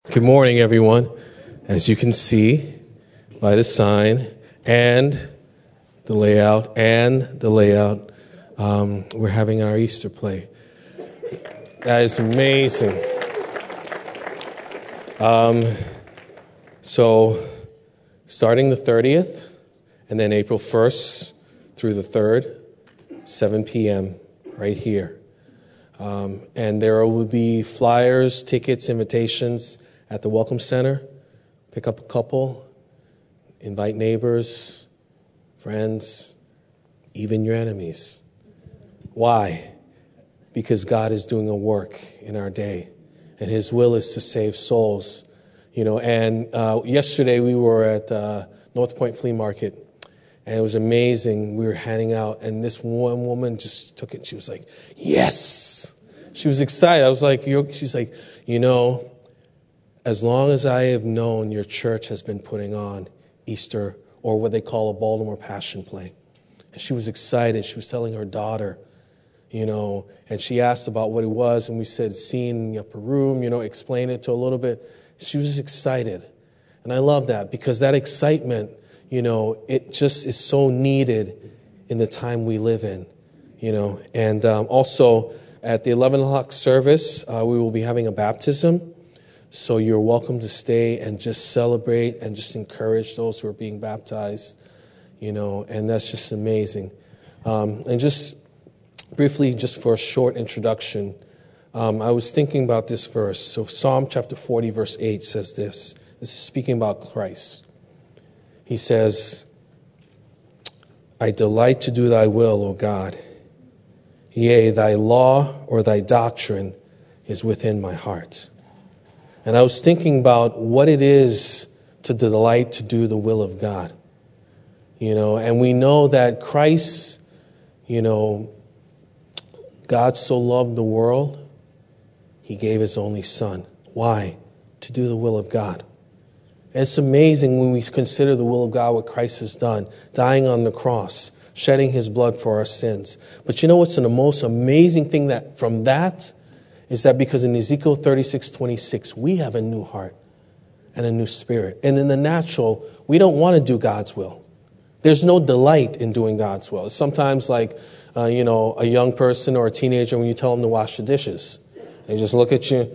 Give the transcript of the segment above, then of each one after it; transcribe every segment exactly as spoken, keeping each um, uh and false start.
Good morning, everyone. As you can see by the sign and the layout and the layout, um, we're having our Easter play. That is amazing. Um, so, starting the thirtieth, and then April first through the third, seven p.m. right here. Um, and there will be flyers, tickets, invitations at the Welcome Center. Pick up a couple, invite neighbors, friends, even your enemies. Why? Because God is doing a work in our day, and His will is to save souls. You know, and uh, yesterday we were at uh, North Point Flea Market, and it was amazing. We were handing out, and this one woman just took it. She was like, "Yes!" She was excited. I was like, You're, "She's like, you know, as long as I have known, your church has been putting on Easter, or what they call a Baltimore Passion Play." And she was excited. She was telling her daughter, you know, and she asked about what it was, and we said, "Scene in the upper room," you know, explain it to her a little bit. She was excited. And I love that, because that excitement, you know, it just is so needed in the time we live in, you know. And um, also, at the eleven o'clock service, uh, we will be having a baptism. So you're welcome to stay and just celebrate and just encourage those who are being baptized, you know, and that's just amazing. Um, and just briefly, just for a short introduction, um, I was thinking about this verse. So Psalm chapter forty, verse eight says this. This is speaking about Christ. He says, "I delight to do thy will, O God. Yea, thy law or thy doctrine is within my heart." And I was thinking about what it is to delight to do the will of God. You know, and we know that Christ, you know, God so loved the world, He gave His only Son. Why? To do the will of God. And it's amazing when we consider the will of God, what Christ has done, dying on the cross, shedding His blood for our sins. But you know what's the most amazing thing that from that is that because in Ezekiel thirty-six twenty-six, we have a new heart and a new spirit. And in the natural, we don't want to do God's will. There's no delight in doing God's will. It's sometimes like, uh, you know, a young person or a teenager when you tell them to wash the dishes. They just look at you,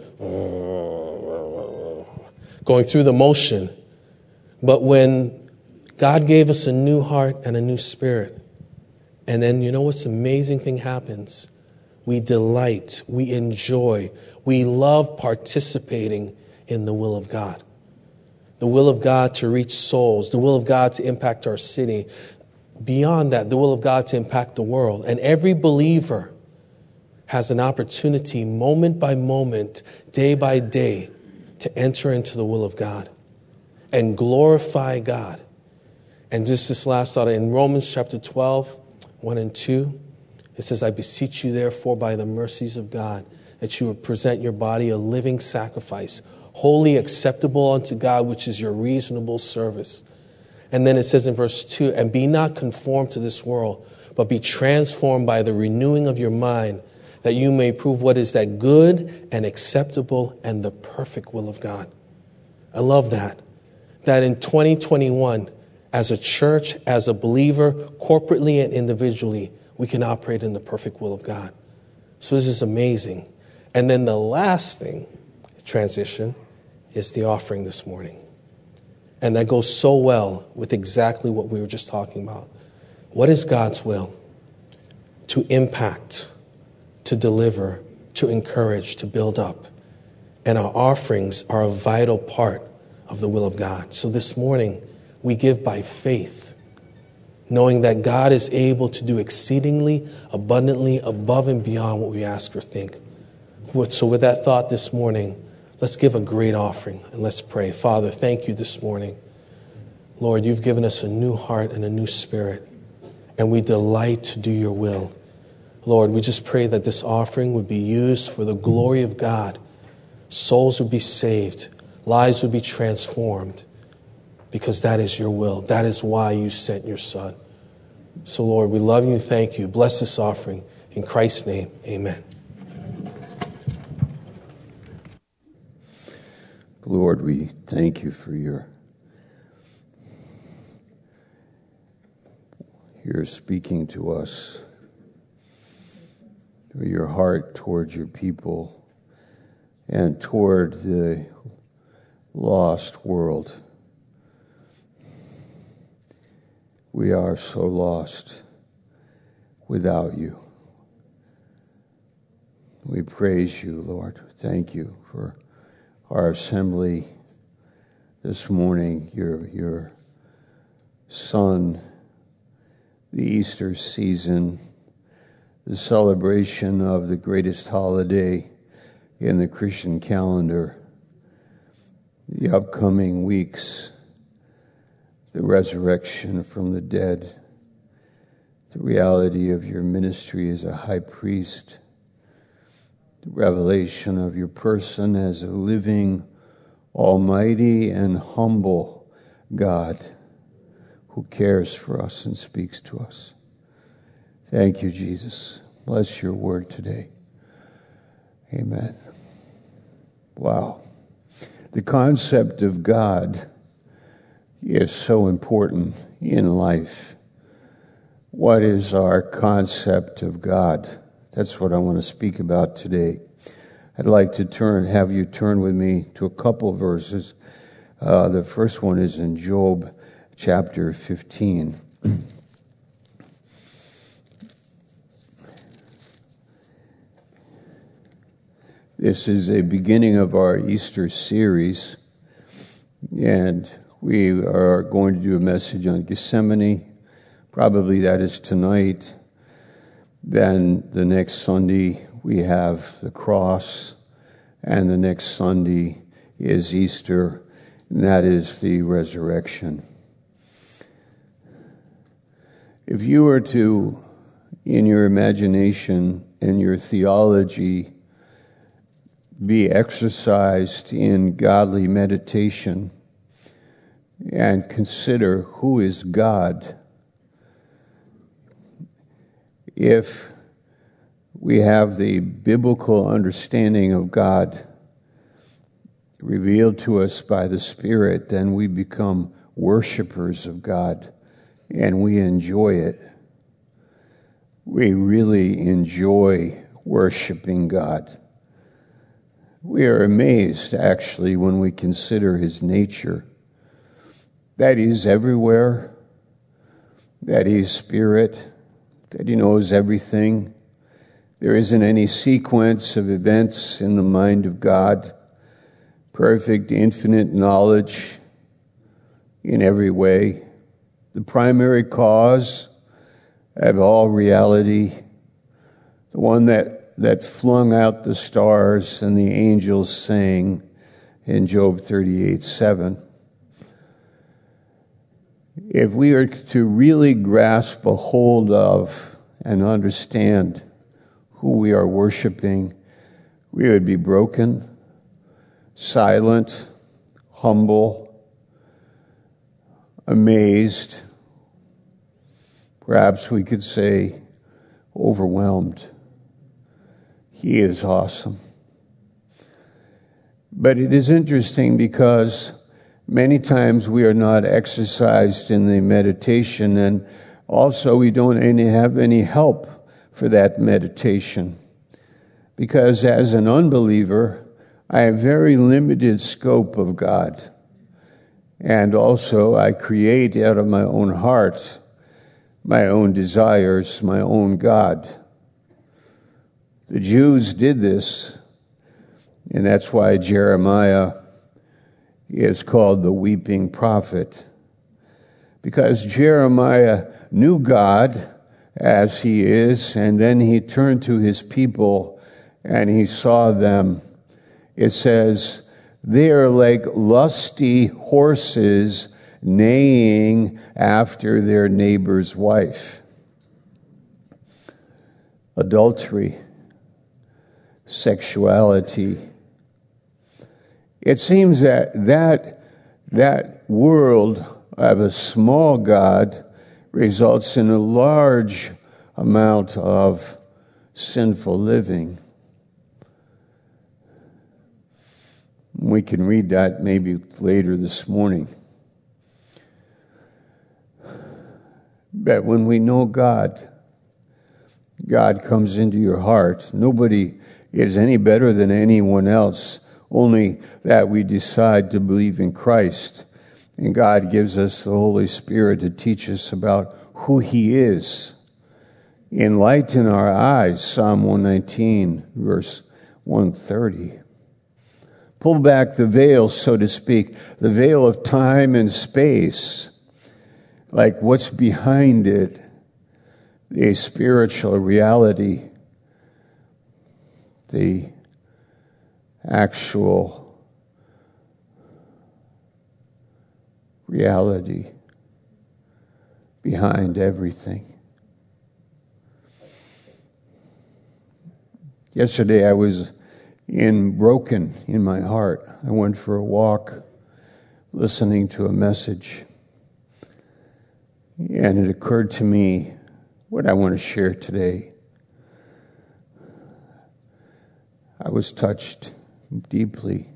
going through the motion. But when God gave us a new heart and a new spirit, and then you know what's the amazing thing happens? We delight, we enjoy, we love participating in the will of God. The will of God to reach souls, the will of God to impact our city. Beyond that, the will of God to impact the world. And every believer has an opportunity, moment by moment, day by day, to enter into the will of God and glorify God. And just this last thought, in Romans chapter twelve, one and two, it says, "I beseech you, therefore, by the mercies of God, that you would present your body a living sacrifice, wholly acceptable unto God, which is your reasonable service." And then it says in verse two, "And be not conformed to this world, but be transformed by the renewing of your mind, that you may prove what is that good and acceptable and the perfect will of God." I love that. That in twenty twenty-one, as a church, as a believer, corporately and individually, we can operate in the perfect will of God. So this is amazing. And then the last thing, transition, is the offering this morning. And that goes so well with exactly what we were just talking about. What is God's will? To impact, to deliver, to encourage, to build up. And our offerings are a vital part of the will of God. So this morning, we give by faith, knowing that God is able to do exceedingly, abundantly, above and beyond what we ask or think. So with that thought this morning, let's give a great offering and let's pray. Father, thank you this morning. Lord, you've given us a new heart and a new spirit, and we delight to do your will. Lord, we just pray that this offering would be used for the glory of God. Souls would be saved, lives would be transformed, because that is your will. That is why you sent your Son. So, Lord, we love you. Thank you. Bless this offering. In Christ's name, amen. Lord, we thank you for your, your speaking to us, your heart towards your people and toward the lost world. We are so lost without you. We praise you, Lord. Thank you for our assembly this morning, your, your Son, the Easter season, the celebration of the greatest holiday in the Christian calendar, the upcoming weeks, the resurrection from the dead, the reality of your ministry as a high priest, the revelation of your person as a living, almighty, and humble God who cares for us and speaks to us. Thank you, Jesus. Bless your word today. Amen. Wow. The concept of God is so important in life. What is our concept of God? That's what I want to speak about today. I'd like to turn, have you turn with me to a couple verses. Uh, the first one is in Job chapter fifteen. This is a beginning of our Easter series, and we are going to do a message on Gethsemane. Probably that is tonight. Then the next Sunday we have the cross, and the next Sunday is Easter, and that is the resurrection. If you were to, in your imagination and your theology, be exercised in godly meditation and consider who is God, if we have the biblical understanding of God revealed to us by the Spirit, then we become worshipers of God and we enjoy it. We really enjoy worshiping God. We are amazed, actually, when we consider his nature, that he's everywhere, that he's spirit, that he knows everything. There isn't any sequence of events in the mind of God. Perfect, infinite knowledge in every way. The primary cause of all reality, the one that that flung out the stars and the angels sang in Job thirty-eight seven. If we are to really grasp a hold of and understand who we are worshiping, we would be broken, silent, humble, amazed, perhaps we could say overwhelmed. He is awesome. But it is interesting because many times we are not exercised in the meditation, and also we don't any have any help for that meditation. Because as an unbeliever, I have very limited scope of God. And also I create out of my own heart, my own desires, my own God. The Jews did this, and that's why Jeremiah is called the weeping prophet. Because Jeremiah knew God as he is, and then he turned to his people and he saw them. It says, they are like lusty horses neighing after their neighbor's wife. Adultery. Sexuality. It seems that that that world of a small God results in a large amount of sinful living. We can read that maybe later this morning. But when we know God, God comes into your heart. Nobody is any better than anyone else, only that we decide to believe in Christ. And God gives us the Holy Spirit to teach us about who He is. Enlighten our eyes, Psalm one nineteen, verse one thirty. Pull back the veil, so to speak, the veil of time and space, like what's behind it, the spiritual reality, the actual reality behind everything. Yesterday I was in broken in my heart. I went for a walk listening to a message, and it occurred to me what I want to share today. I was touched deeply.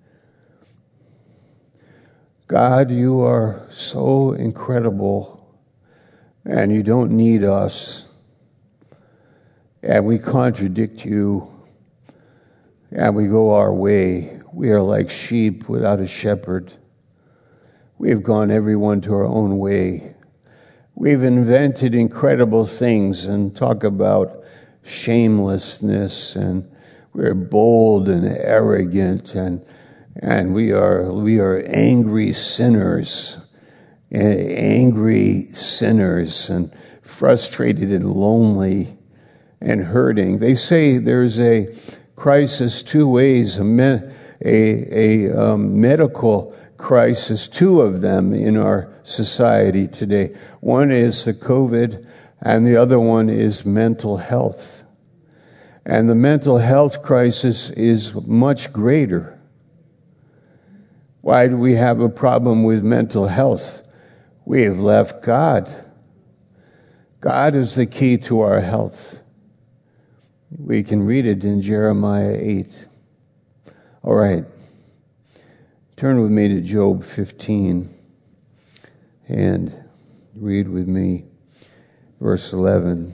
God, you are so incredible, and you don't need us, and we contradict you, and we go our way. We are like sheep without a shepherd. We have gone everyone to our own way. We've invented incredible things and talk about shamelessness, and we're bold and arrogant, and and we are we are angry sinners, angry sinners, and frustrated and lonely and hurting. They say there's a crisis two ways, a me, a, a um, medical crisis, two of them in our society today. One is the COVID, and the other one is mental health. And the mental health crisis is much greater. Why do we have a problem with mental health? We have left God. God is the key to our health. We can read it in Jeremiah eight. All right. Turn with me to Job fifteen and read with me verse eleven.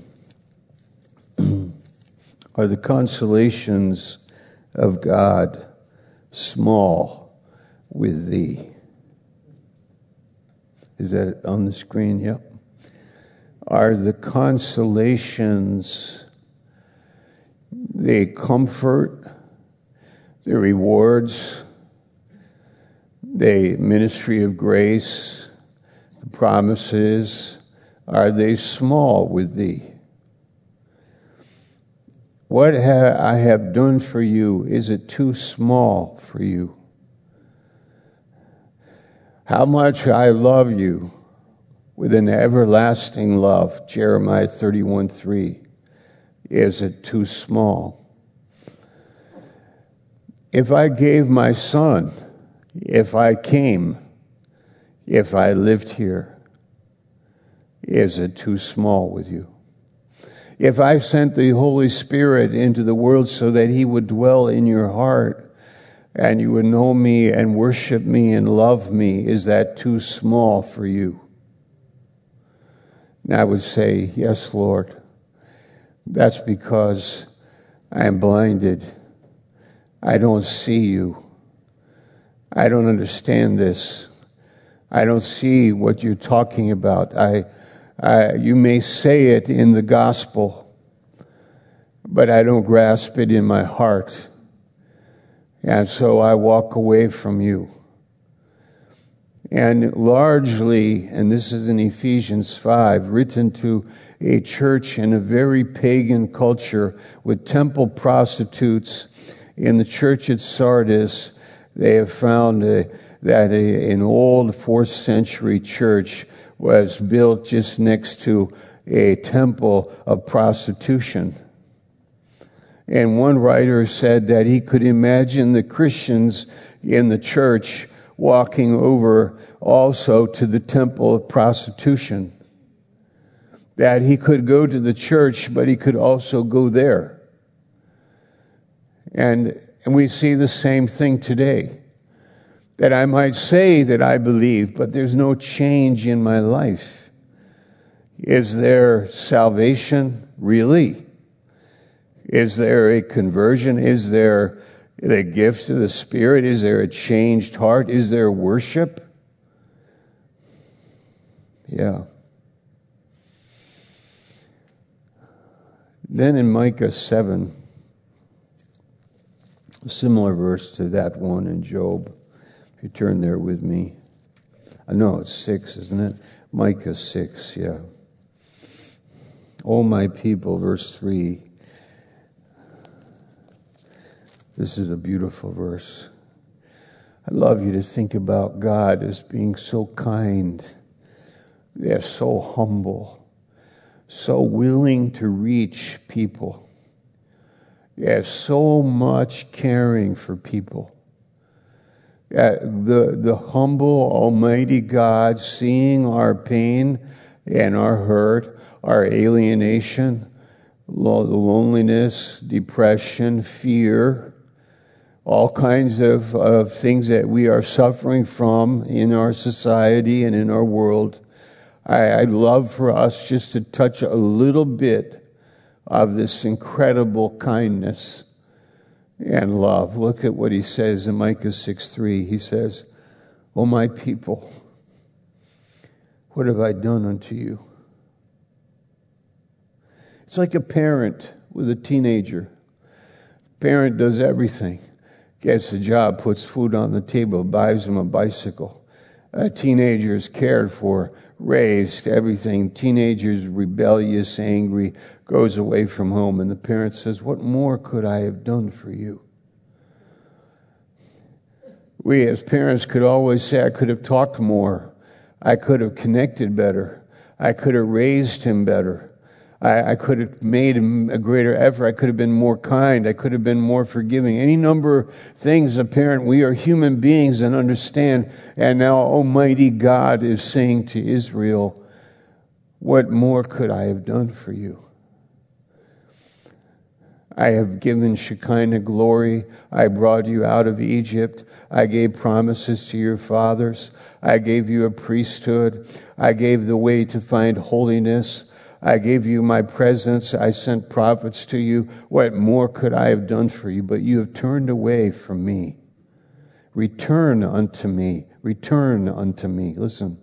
Are the consolations of God small with thee? Is that on the screen? Yep. Are the consolations, the comfort, the rewards, the ministry of grace, the promises, are they small with thee? What ha- I have done for you, is it too small for you? How much I love you with an everlasting love, Jeremiah thirty-one three. Is it too small? If I gave my son, if I came, if I lived here, is it too small with you? If I sent the Holy Spirit into the world so that he would dwell in your heart and you would know me and worship me and love me, is that too small for you? And I would say, yes, Lord. That's because I am blinded. I don't see you. I don't understand this. I don't see what you're talking about. I, I, you may say it in the gospel, but I don't grasp it in my heart. And so I walk away from you. And largely, and this is in Ephesians five, written to a church in a very pagan culture with temple prostitutes in the church at Sardis, they have found a, that a, an old fourth century church was built just next to a temple of prostitution. And one writer said that he could imagine the Christians in the church walking over also to the temple of prostitution. That he could go to the church, but he could also go there. And, and we see the same thing today. that I might say that I believe, but there's no change in my life. Is there salvation really? Is there a conversion? Is there the gift of the Spirit? Is there a changed heart? Is there worship? Yeah. Then in Micah seven, a similar verse to that one in Job. If you turn there with me. I know it's six, isn't it? Micah six, yeah. O my people, verse three. This is a beautiful verse. I'd love you to think about God as being so kind, yeah, so humble, so willing to reach people. Yeah, so much caring for people. Yeah, the, the humble, almighty God seeing our pain and our hurt, our alienation, loneliness, depression, fear, all kinds of, of things that we are suffering from in our society and in our world. I, I'd love for us just to touch a little bit of this incredible kindness and love. Look at what he says in Micah six three. He says, O my people, what have I done unto you? It's like a parent with a teenager. Parent does everything. Gets a job, puts food on the table, buys him a bicycle. A teenager is cared for, raised, everything. Teenager's rebellious, angry, goes away from home, and the parent says, what more could I have done for you? We as parents could always say, I could have talked more. I could have connected better. I could have raised him better. I, I could have made a greater effort. I could have been more kind. I could have been more forgiving. Any number of things, a parent, we are human beings and understand. And now Almighty God is saying to Israel, what more could I have done for you? I have given Shekinah glory. I brought you out of Egypt. I gave promises to your fathers. I gave you a priesthood. I gave the way to find holiness. I gave you my presence. I sent prophets to you. What more could I have done for you? But you have turned away from me. Return unto me. Return unto me. Listen.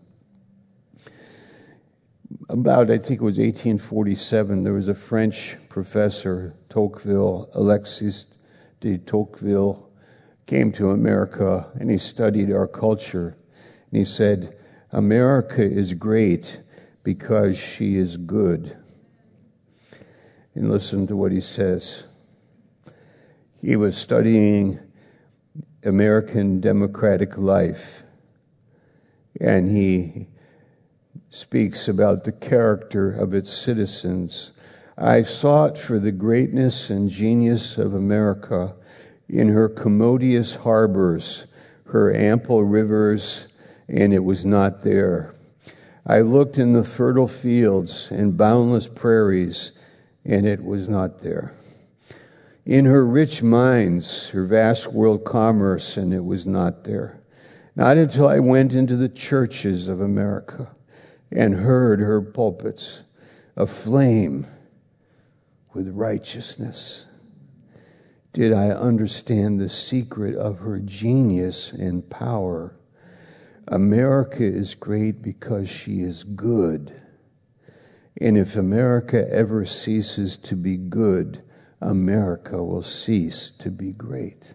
About, I think it was eighteen forty-seven, there was a French professor, Tocqueville, Alexis de Tocqueville, came to America and he studied our culture. And he said, America is great because she is good. And listen to what he says. He was studying American democratic life, and he speaks about the character of its citizens. I sought for the greatness and genius of America in her commodious harbors, her ample rivers, and it was not there. I looked in the fertile fields and boundless prairies, and it was not there. In her rich mines, her vast world commerce, and it was not there. Not until I went into the churches of America and heard her pulpits aflame with righteousness did I understand the secret of her genius and power. America is great because she is good. And if America ever ceases to be good, America will cease to be great.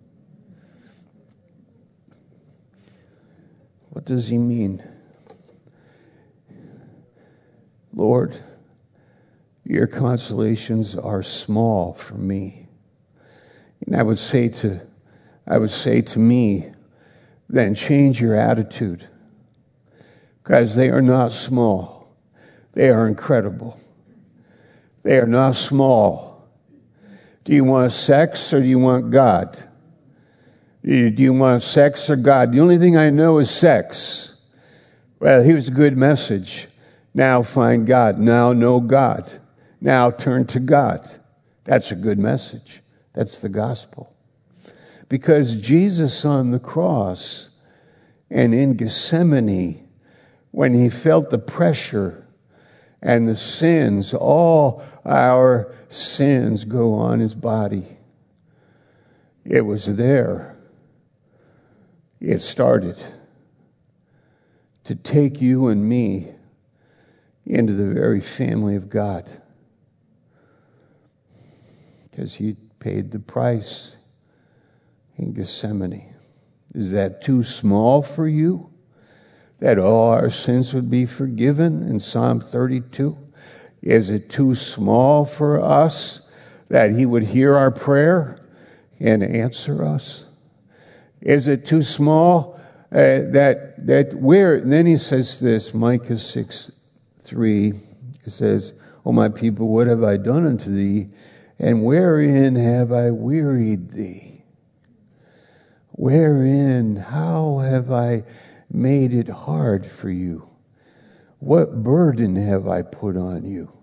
What does he mean? Lord, your consolations are small for me. And I would say to, I would say to me, then change your attitude, because they are not small. They are incredible. They are not small. Do you want sex or do you want God? Do you want sex or God? The only thing I know is sex. Well, here's a good message. Now find God. Now know God. Now turn to God. That's a good message. That's the gospel. Because Jesus on the cross And in Gethsemane, when he felt the pressure and the sins, all our sins go on his body. It was there. It started to take you and me into the very family of God. Because he paid the price in Gethsemane. Is that too small for you? That all our sins would be forgiven in Psalm thirty-two? Is it too small for us that he would hear our prayer and answer us? Is it too small uh, that that where? And then he says this, Micah six three. It says, "O my people, what have I done unto thee? And wherein have I wearied thee? Wherein, how have I made it hard for you? What burden have I put on you?"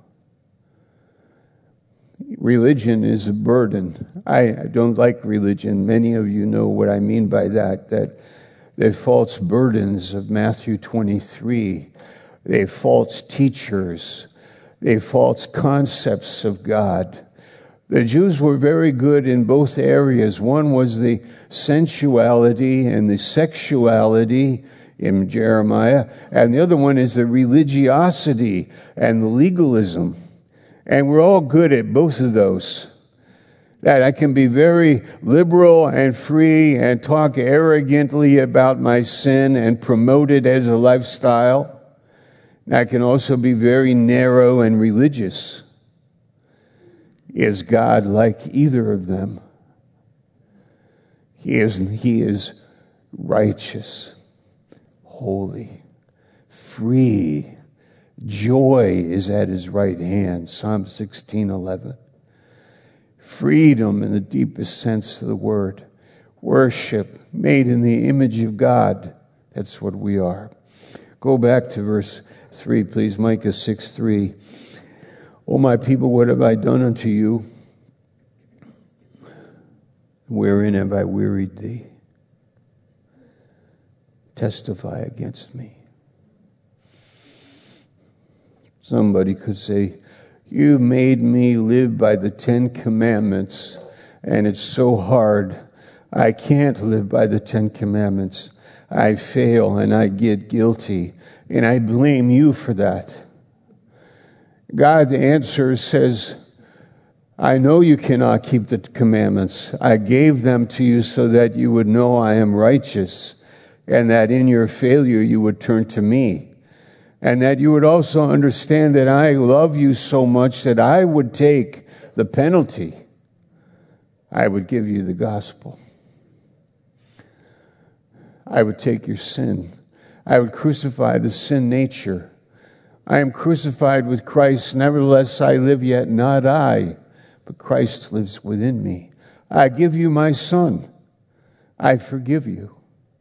Religion is a burden. I don't like religion. Many of you know what I mean by that, that the false burdens of Matthew twenty-three, they false teachers, they false concepts of God. The Jews were very good in both areas. One was the sensuality and the sexuality in Jeremiah, and the other one is the religiosity and the legalism. And we're all good at both of those. That I can be very liberal and free and talk arrogantly about my sin and promote it as a lifestyle. And I can also be very narrow and religious. Is God like either of them? He is, he is righteous, holy, free. Joy is at his right hand, Psalm sixteen eleven. Freedom in the deepest sense of the word. Worship made in the image of God. That's what we are. Go back to verse three, please. Micah six three. "O my people, what have I done unto you? Wherein have I wearied thee? Testify against me." Somebody could say, "You made me live by the Ten Commandments, and it's so hard. I can't live by the Ten Commandments. I fail and I get guilty, and I blame you for that." God, the answer says, "I know you cannot keep the commandments. I gave them to you so that you would know I am righteous, and that in your failure you would turn to me. And that you would also understand that I love you so much that I would take the penalty. I would give you the gospel. I would take your sin. I would crucify the sin nature. I am crucified with Christ. Nevertheless, I live, yet not I, but Christ lives within me. I give you my Son. I forgive you."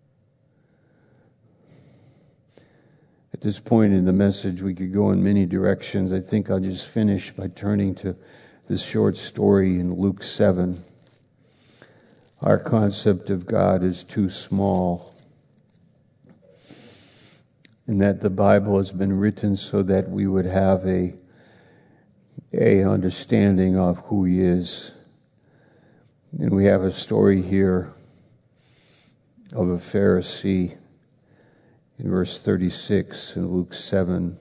At this point in the message, we could go in many directions. I think I'll just finish by turning to this short story in Luke seven. Our concept of God is too small, and that the Bible has been written so that we would have a, a understanding of who He is. And we have a story here of a Pharisee in verse thirty-six in Luke seven.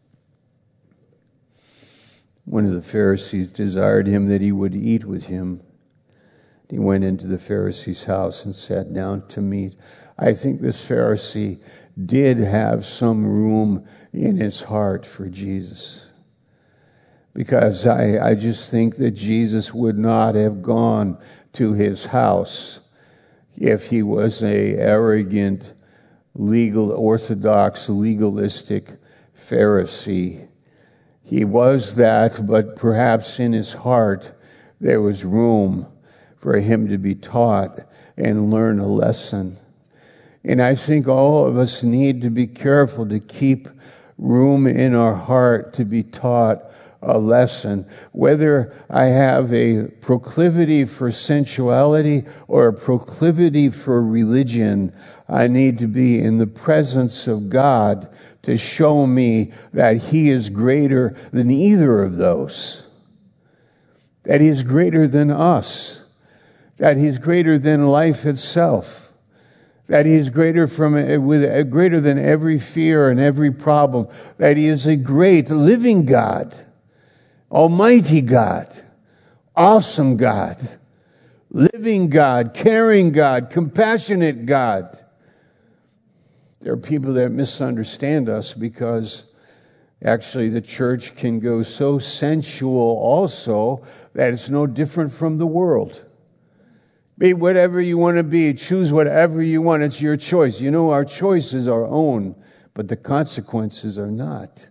One of the Pharisees desired him that he would eat with him. He went into the Pharisee's house and sat down to meat. I think this Pharisee did have some room in his heart for Jesus. Because I, I just think that Jesus would not have gone to his house if he was a arrogant, legal, orthodox, legalistic Pharisee. He was that, but perhaps in his heart there was room for him to be taught and learn a lesson. And I think all of us need to be careful to keep room in our heart to be taught a lesson. Whether I have a proclivity for sensuality or a proclivity for religion, I need to be in the presence of God to show me that He is greater than either of those. That He is greater than us. That He is greater than life itself. That He is greater from with greater than every fear and every problem. That He is a great living God, Almighty God, awesome God, living God, caring God, compassionate God. There are people that misunderstand us because actually the church can go so sensual also that it's no different from the world. Be whatever you want to be. Choose whatever you want. It's your choice. You know, our choice is our own, but the consequences are not.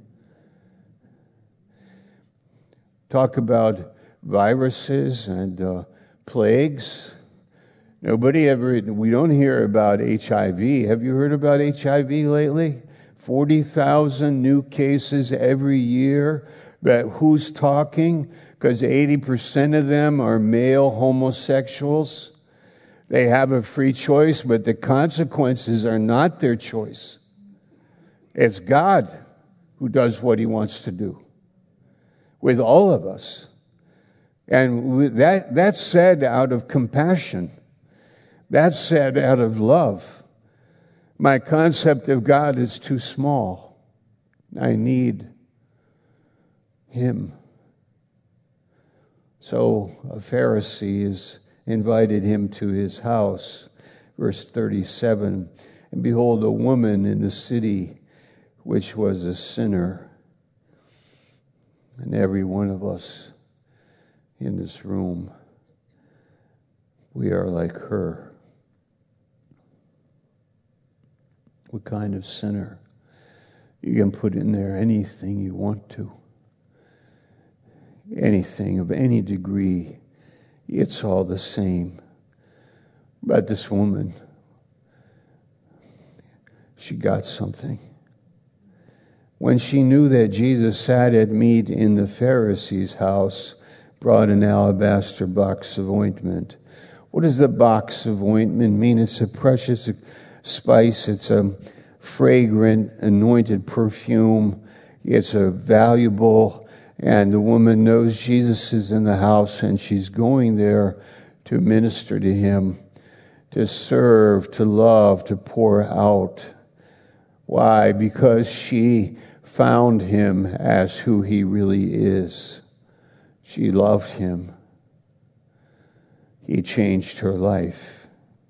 Talk about viruses and uh, plagues. Nobody ever, we don't hear about H I V. Have you heard about H I V lately? forty thousand new cases every year. But who's talking? Because eighty percent of them are male homosexuals. They have a free choice, but the consequences are not their choice. It's God who does what He wants to do with all of us. And that that's said out of compassion. That's said out of love. My concept of God is too small. I need Him. So a Pharisee has invited him to his house. Verse thirty-seven, and behold, a woman in the city which was a sinner. And every one of us in this room, we are like her. What kind of sinner? You can put in there anything you want to. Anything of any degree. It's all the same. But this woman, she got something. When she knew that Jesus sat at meat in the Pharisee's house, brought an alabaster box of ointment. What does the box of ointment mean? It's a precious spice. It's a fragrant, anointed perfume. It's a valuable, and the woman knows Jesus is in the house, and she's going there to minister to Him, to serve, to love, to pour out. Why? Because she found Him as who He really is. She loved Him. He changed her life.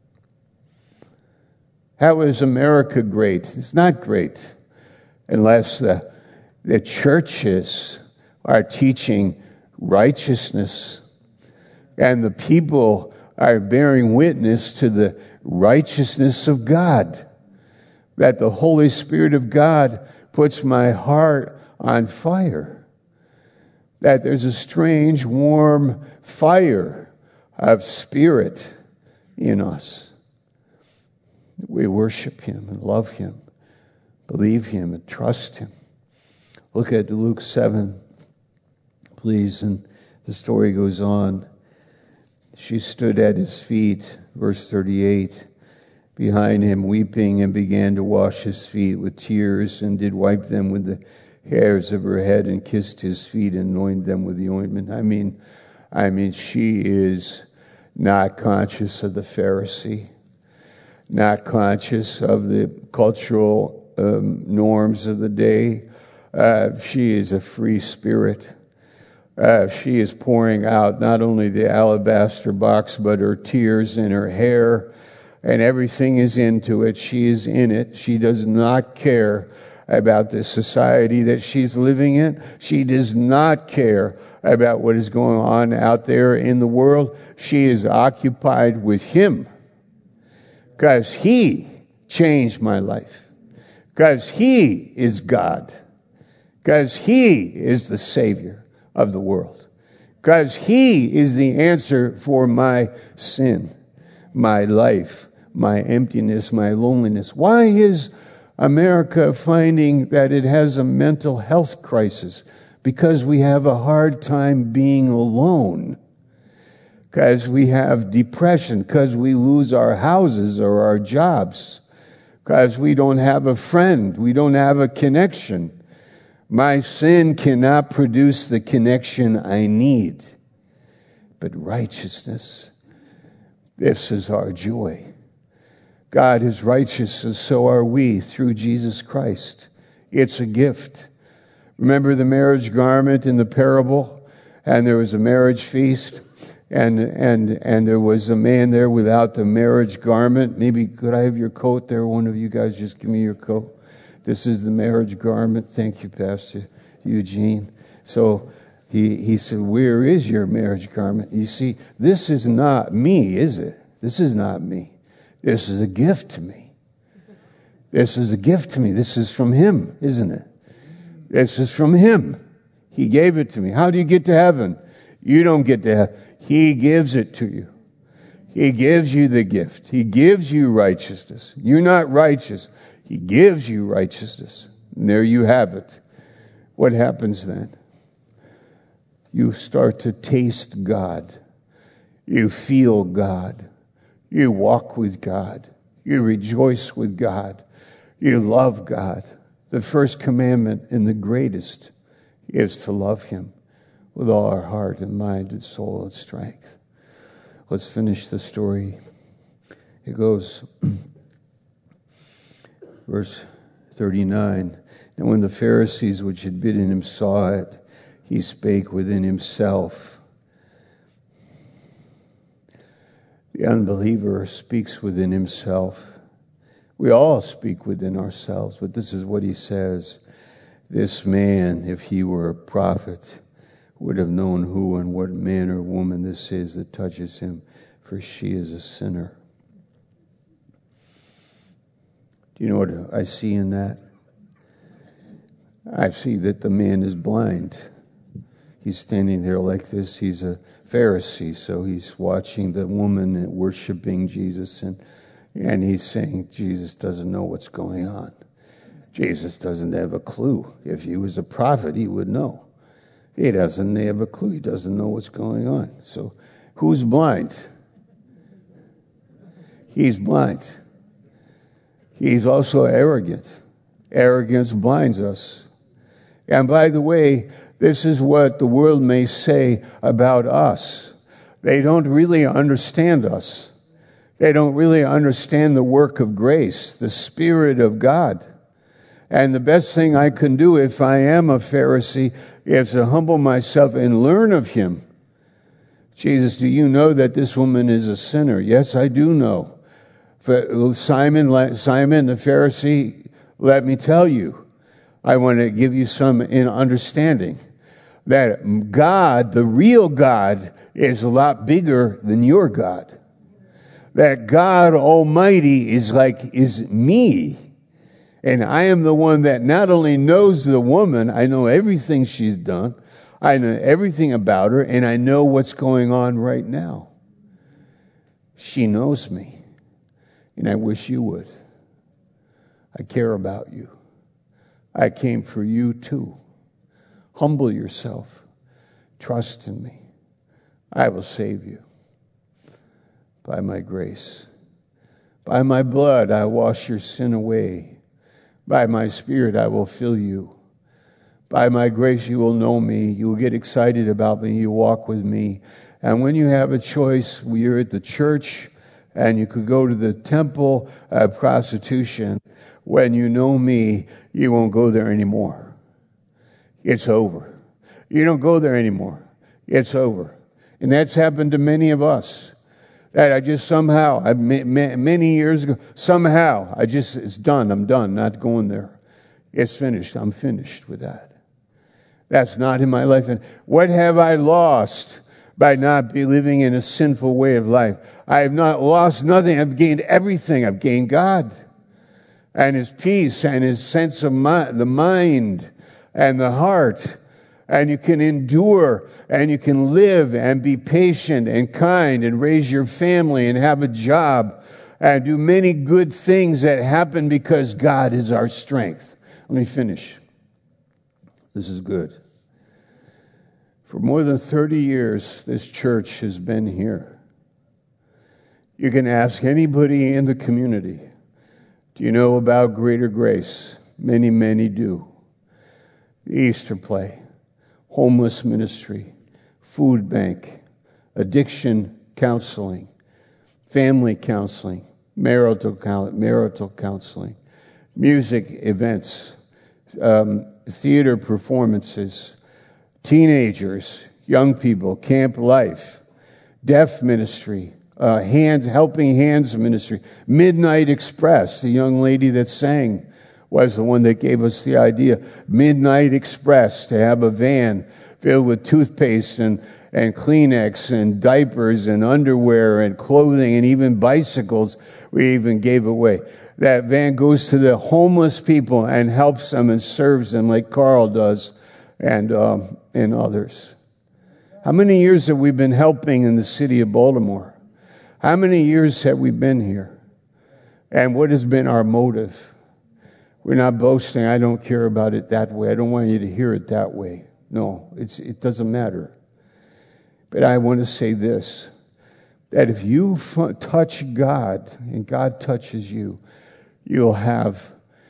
How is America great? It's not great unless the, the churches are teaching righteousness and the people are bearing witness to the righteousness of God. That the Holy Spirit of God puts my heart on fire. That there's a strange, warm fire of spirit in us. We worship Him and love Him, believe Him and trust Him. Look at Luke seven, please, and the story goes on. She stood at His feet, verse thirty-eight, behind Him weeping, and began to wash His feet with tears, and did wipe them with the hairs of her head, and kissed His feet and anointed them with the ointment. I mean, I mean, she is not conscious of the Pharisee, not conscious of the cultural um, norms of the day. Uh, she is a free spirit. Uh, she is pouring out not only the alabaster box, but her tears and her hair, and everything is into it. She is in it. She does not care about the society that she's living in. She does not care about what is going on out there in the world. She is occupied with Him. Because He changed my life. Because He is God. Because He is the Savior of the world. Because He is the answer for my sin, my life, my emptiness, my loneliness. Why is America finding that it has a mental health crisis? because we have a hard time being alone, because we have depression, because we lose our houses or our jobs, because we don't have a friend, we don't have a connection. My sin cannot produce the connection I need. But righteousness, this is our joy. God is righteous, and so are we through Jesus Christ. It's a gift. Remember the marriage garment in the parable? And there was a marriage feast, and and and there was a man there without the marriage garment. Maybe could I have your coat there? One of you guys just give me your coat. This is the marriage garment. Thank you, Pastor Eugene. So he he said, where is your marriage garment? You see, this is not me, is it? This is not me. This is a gift to me. This is a gift to me. This is from him, isn't it? This is from him. He gave it to me. How do you get to heaven? You don't get to heaven. He gives it to you. He gives you the gift. He gives you righteousness. You're not righteous. He gives you righteousness. And there you have it. What happens then? You start to taste God. You feel God. You walk with God. You rejoice with God. You love God. The first commandment and the greatest is to love him with all our heart and mind and soul and strength. Let's finish the story. It goes, verse thirty-nine. And when the Pharisees which had bidden him saw it, he spake within himself. The unbeliever speaks within himself. We all speak within ourselves, but this is what he says. This man, if he were a prophet, would have known who and what man or woman this is that touches him, for she is a sinner. Do you know what I see in that? I see that the man is blind. He's standing there like this. He's a Pharisee, so he's watching the woman worshiping Jesus, and and he's saying Jesus doesn't know what's going on. Jesus doesn't have a clue. If he was a prophet, he would know. He doesn't have a clue. He doesn't know what's going on. So who's blind? He's blind. He's also arrogant. Arrogance blinds us. And by the way, this is what the world may say about us. They don't really understand us. They don't really understand the work of grace, the Spirit of God. And the best thing I can do if I am a Pharisee is to humble myself and learn of him. Jesus, do you know that this woman is a sinner? Yes, I do know. For Simon, Simon the Pharisee, let me tell you, I want to give you some in understanding that God, the real God, is a lot bigger than your God. That God Almighty is like, is me. And I am the one that not only knows the woman, I know everything she's done. I know everything about her, and I know what's going on right now. She knows me, and I wish you would. I care about you. I came for you too. Humble yourself. Trust in me. I will save you. By my grace. By my blood, I wash your sin away. By my Spirit, I will fill you. By my grace, you will know me. You will get excited about me. You walk with me. And when you have a choice, you're at the church, and you could go to the temple, uh, prostitution. When you know me, you won't go there anymore. It's over. You don't go there anymore. It's over. And that's happened to many of us. That I just somehow, I, many years ago, somehow, I just, it's done. I'm done. Not going there. It's finished. I'm finished with that. That's not in my life. And what have I lost by not be living in a sinful way of life? I have not lost nothing. I've gained everything. I've gained God and his peace and his sense of mind, the mind and the heart. And you can endure and you can live and be patient and kind and raise your family and have a job and do many good things that happen because God is our strength. Let me finish. This is good. For more than thirty years, this church has been here. You can ask anybody in the community, do you know about Greater Grace? Many, many do. The Easter play, homeless ministry, food bank, addiction counseling, family counseling, marital marital counseling, music events, um, theater performances, teenagers, young people, camp life, deaf ministry, uh, hands helping hands ministry, Midnight Express. The young lady that sang was the one that gave us the idea. Midnight Express, to have a van filled with toothpaste and and Kleenex and diapers and underwear and clothing and even bicycles we even gave away. That van goes to the homeless people and helps them and serves them like Carl does and um, and others. How many years have we been helping in the city of Baltimore? How many years have we been here? And what has been our motive? We're not boasting. I don't care about it that way. I don't want you to hear it that way. No, it's, it doesn't matter. But I want to say this, that if you f- touch God and God touches you, you'll have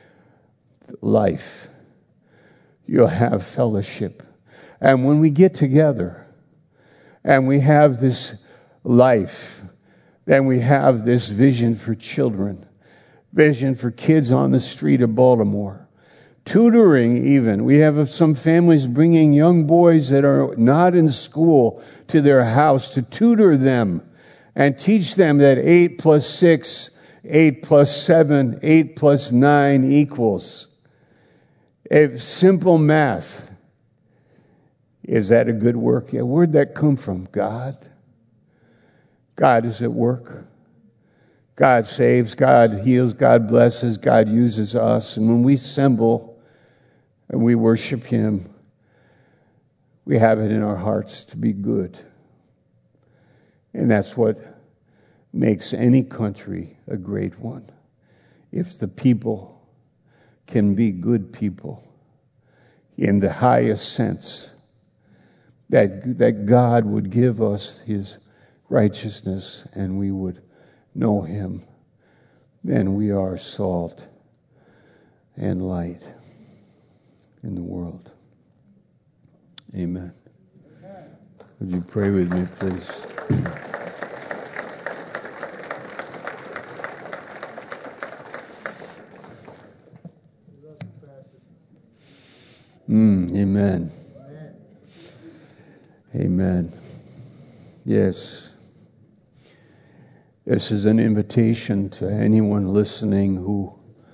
life. You'll have fellowship. And when we get together and we have this life, then we have this vision for children, vision for kids on the street of Baltimore, tutoring even. We have some families bringing young boys that are not in school to their house to tutor them and teach them that eight plus six, eight plus seven, eight plus nine equals. If simple math. Is that a good work? Yeah, where'd that come from? God. God is at work. God saves, God heals, God blesses, God uses us. And when we assemble and we worship Him, we have it in our hearts to be good. And that's what makes any country a great one. If the people can be good people in the highest sense, that, that God would give us His righteousness and we would know Him, then we are salt and light in the world. Amen. Would you pray with me, please? Mm, amen. Amen. Yes. This is an invitation to anyone listening who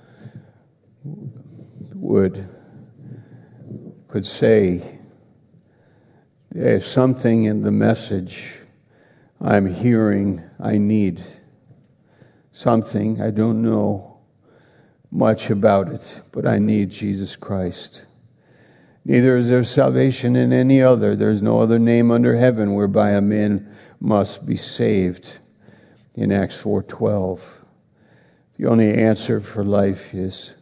would, could say, there's something in the message I'm hearing I need. Something, I don't know much about it, but I need Jesus Christ. Neither is there salvation in any other. There's no other name under heaven whereby a man must be saved. In Acts four twelve, the only answer for life is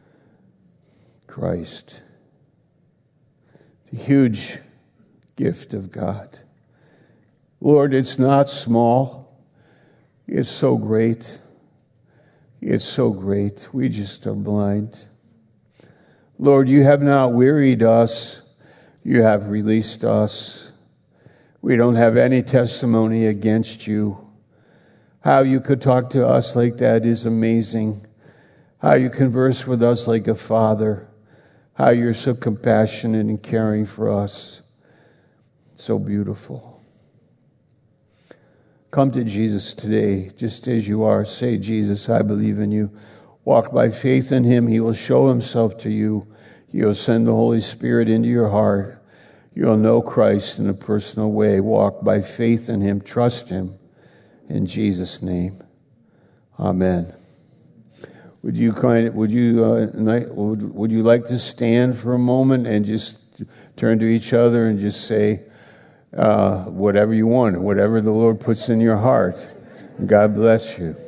Christ. The huge gift of God. Lord, it's not small. It's so great. It's so great. We just are blind. Lord, you have not wearied us. You have released us. We don't have any testimony against you. How you could talk to us like that is amazing. How you converse with us like a father. How you're so compassionate and caring for us. So beautiful. Come to Jesus today, just as you are. Say, Jesus, I believe in you. Walk by faith in Him. He will show Himself to you. He will send the Holy Spirit into your heart. You will know Christ in a personal way. Walk by faith in Him. Trust Him. In Jesus' name, Amen. Would you kind? Would you? Uh, would Would you like to stand for a moment and just turn to each other and just say uh, whatever you want, whatever the Lord puts in your heart? God bless you.